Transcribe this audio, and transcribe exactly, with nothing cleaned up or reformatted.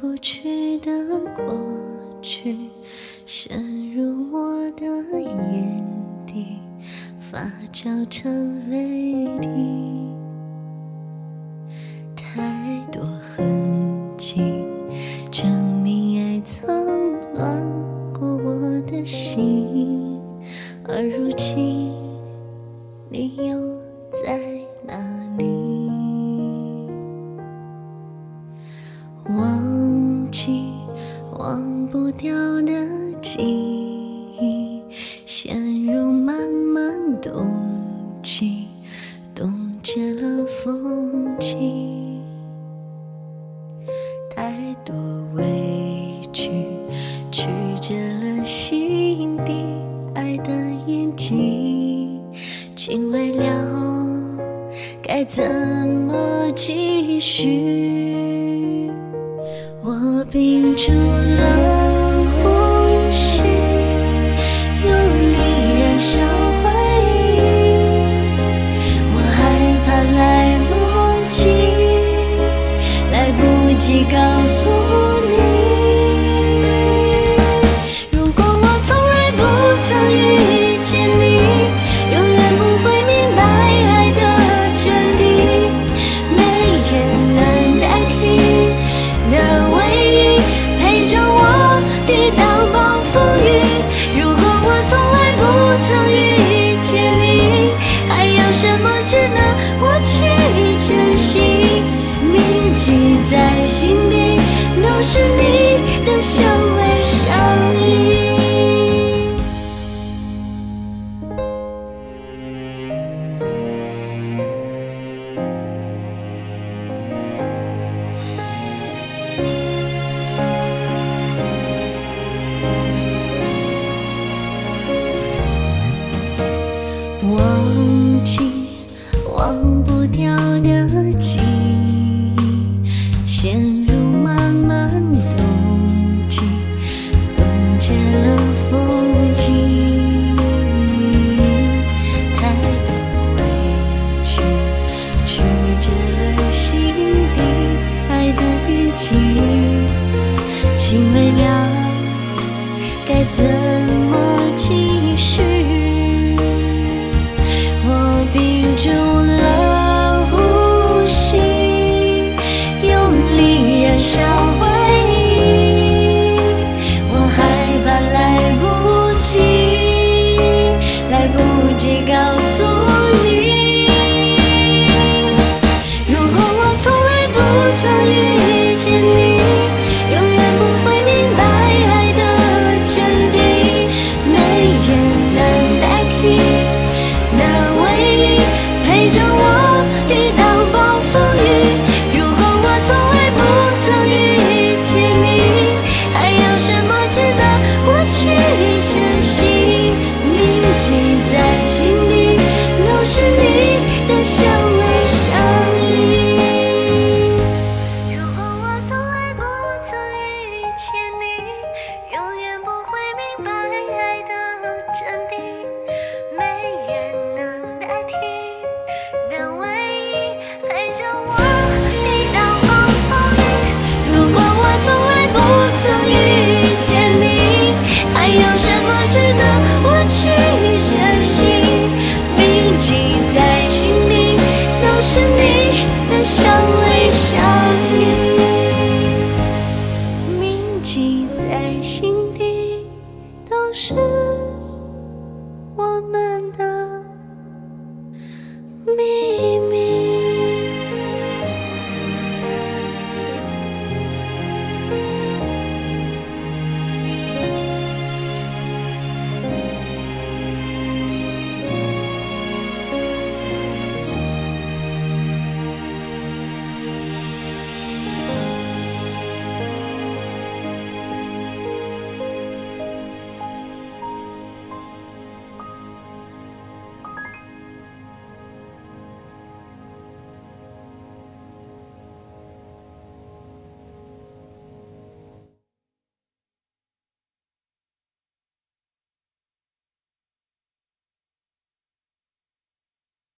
不去的过去，渗入我的眼底，发酵成泪滴。太多痕迹，证明爱曾暖过我的心，而如今你又在哪里？忘记忘不掉的记忆，陷入漫漫冬季，冻结了风景。太多委屈，曲折了心底爱的眼睛，请未了该怎么继续？我屏住了呼吸，用力燃烧回忆。我害怕来不及，来不及告诉你。如果我从来不曾遇见你，永远不会明白爱的真谛。没人能代替的唯一，陪着我抵挡暴风雨。如果我从来不曾遇见你，还有什么值得我去珍惜？铭记在心底，都是你的相偎相依。忘记忘不掉的记忆，陷入漫漫冬季，冻结了风景。太多委屈，曲折了心底爱的眼睛，请未了该怎么继续？屏住了呼吸，用力燃烧